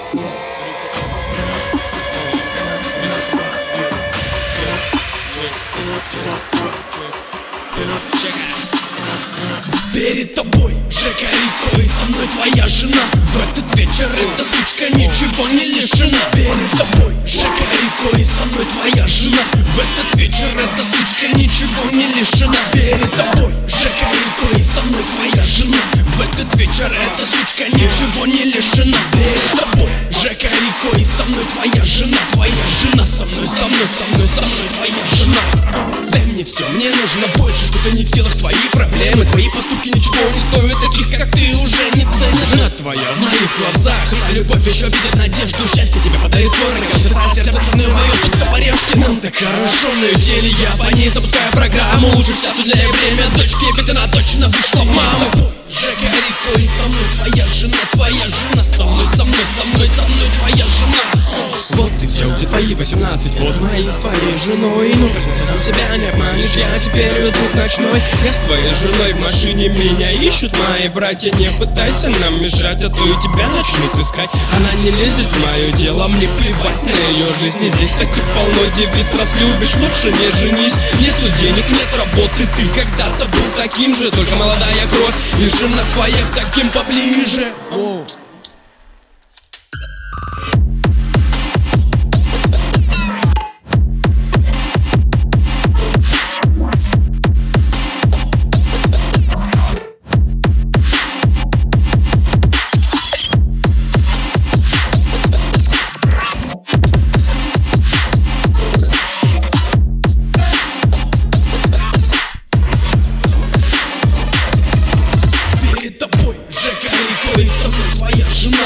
Перед тобой Жека Рико, и со мной твоя жена. В этот вечер эта сучка ничего не лишена. Перед тобой Жека Рико, и со мной твоя жена. В этот вечер эта сучка ничего не лишена. Перед тобой Жека Рико, и со мной твоя жена. В этот вечер эта сучка ничего не лишена. Перед тобой Жека Рико, и со мной твоя жена. Твоя жена со мной, со мной, со мной, со мной твоя жена. Дай мне все, мне нужно больше. Что-то не в силах твои проблемы. Твои поступки ничего не стоят, таких как ты уже не ценишь. Жена твоя в моих глазах, на любовь еще видит надежду. Счастье тебе подарит твой рогатица, сердце со мной мое, тут порежьте. Нам так хорошо на уделе, я по ней запускаю программу. Лучше сейчас уделяй время дочке, ведь она точно вышла в маму. Жека Рико, и со мной твоя жена. Твоя жена со мной, со мной, со мной, со мной твоя жена. Вот и все, где твои 18, вот мои с твоей женой. Ну, признайся сам себя, не обманешь, я теперь ее друг ночной. Я с твоей женой в машине, меня ищут мои братья. Не пытайся нам мешать, а то и тебя начнут искать. Она не лезет в мое дело, мне плевать на ее жизнь. И здесь таких полно девиц, раз любишь, лучше не женись. Нету денег, нет работы, ты когда-то был таким же, только молодая кровь, и жена твоя к таким поближе. И со мной твоя жена.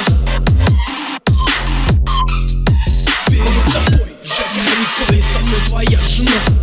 Перед тобой Жека Рико, и со мной твоя жена.